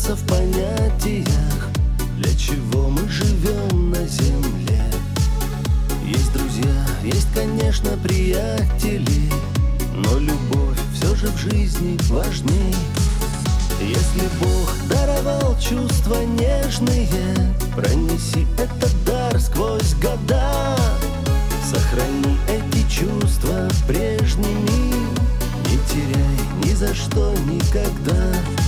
заблуждаться в понятиях, для чего мы живем на земле. Есть друзья, есть, конечно, приятели, но любовь все же в жизни важней. Если Бог даровал чувства нежные, пронеси этот дар сквозь года. Сохрани эти чувства прежними, не теряй ни за что никогда.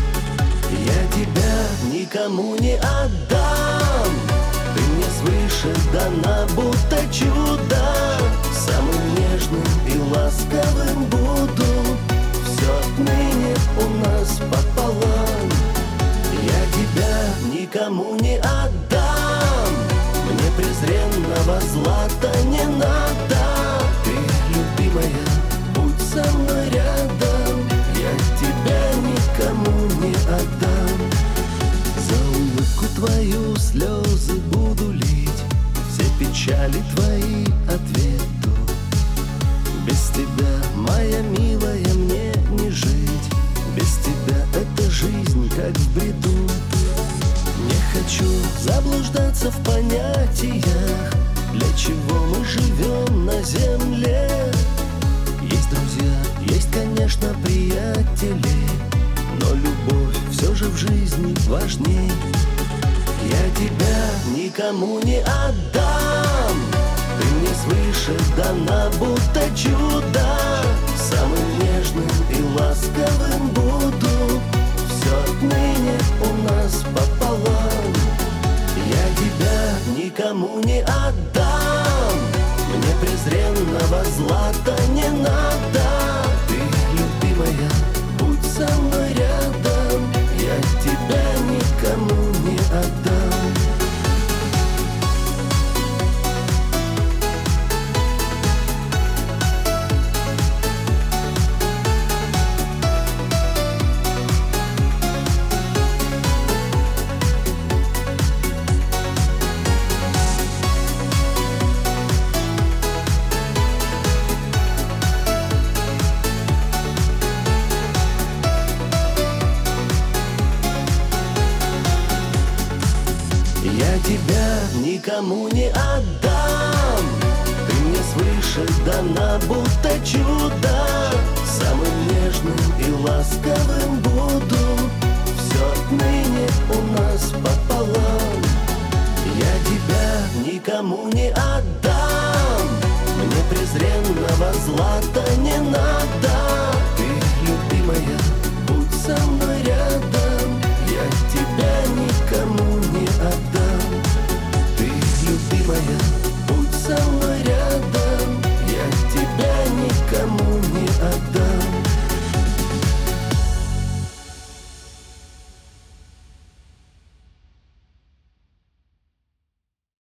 Я тебя никому не отдам, ты мне свыше дана, будто чудо. Самым нежным и ласковым буду, все отныне у нас пополам. Я тебя никому не отдам, мне презренного злата не надо. Ты, любимая, будь со мной рядом, я тебя никому не отдам. За улыбку твою слезы буду лить, все печали твои ответу. Без тебя, моя милая, мне не жить, без тебя эта жизнь как в бреду. Не хочу заблуждаться в понятиях, для чего мы живем на земле. Есть друзья, есть, конечно, приятели, но любовь все же в жизни важней. Я тебя никому не отдам, ты мне свыше дана, будто чудо. Самым нежным и ласковым буду, все отныне у нас пополам. Я тебя никому не отдам, мне презренного злата не надо. Ты, любимая, будь со мной рядом, я тебя никому не отдам. Я тебя никому не отдам, ты мне свыше дана, будто чудо. Самым нежным и ласковым буду, все отныне у нас пополам. Я тебя никому не отдам, мне презренного злата